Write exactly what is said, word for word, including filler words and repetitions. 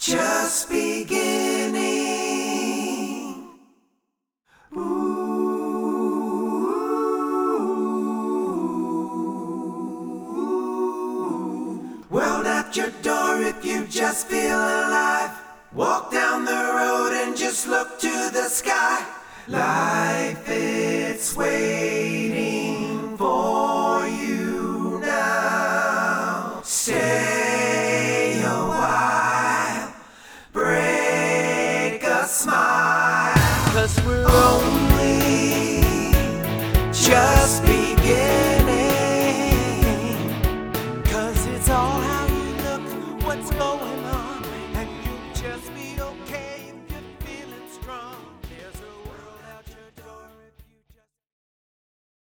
just beginning. Ooh. World at your door if you just feel alive. Walk down the road and just look to the sky. Life, it's waiting.